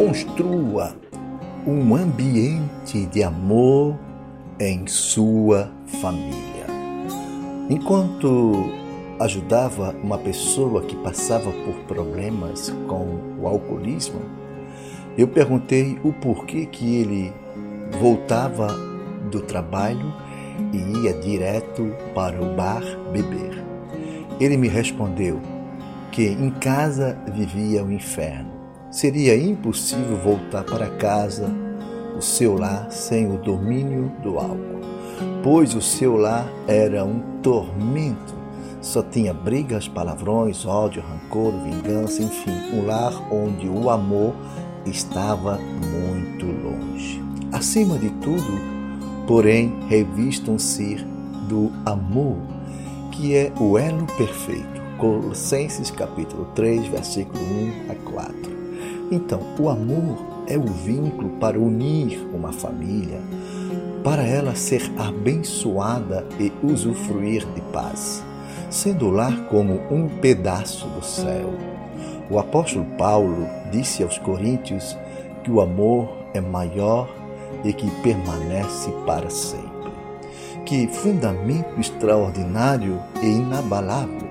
construa um ambiente de amor em sua família. Enquanto ajudava uma pessoa que passava por problemas com o alcoolismo, eu perguntei o porquê que ele voltava do trabalho e ia direto para o bar beber. Ele me respondeu que em casa vivia o inferno. Seria impossível voltar para casa, o seu lar, sem o domínio do álcool, pois o seu lar era um tormento. Só tinha brigas, palavrões, ódio, rancor, vingança, enfim, um lar onde o amor estava muito longe. Acima de tudo, porém, revistam-se do amor, que é o elo perfeito. Colossenses capítulo 3, versículo 1 a 4. Então, o amor é o vínculo para unir uma família, para ela ser abençoada e usufruir de paz, sendo o lar como um pedaço do céu. O apóstolo Paulo disse aos Coríntios que o amor é maior e que permanece para sempre. Que fundamento extraordinário e inabalável!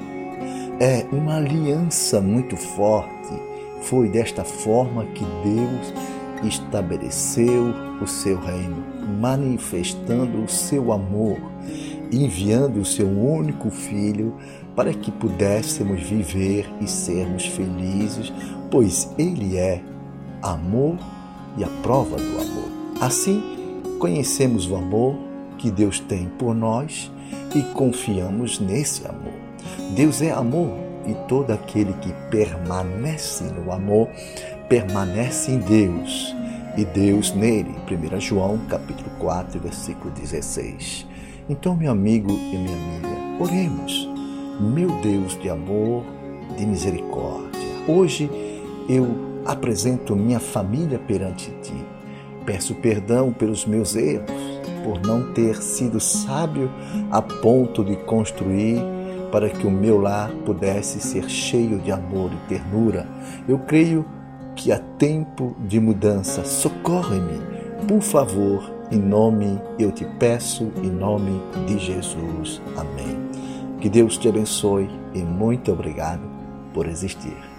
É uma aliança muito forte. Foi desta forma que Deus estabeleceu o seu reino, manifestando o seu amor, enviando o seu único Filho para que pudéssemos viver e sermos felizes, pois Ele é amor e a prova do amor. Assim, conhecemos o amor que Deus tem por nós e confiamos nesse amor. Deus é amor e todo aquele que permanece no amor permanece em Deus e Deus nele. 1 João capítulo 4, versículo 16. Então, meu amigo e minha amiga, oremos. Meu Deus de amor, de misericórdia, hoje eu apresento minha família perante Ti. Peço perdão pelos meus erros, por não ter sido sábio a ponto de construir para que o meu lar pudesse ser cheio de amor e ternura. Eu creio que há tempo de mudança. Socorre-me, por favor, em nome, eu te peço, em nome de Jesus. Amém. Que Deus te abençoe e muito obrigado por existir.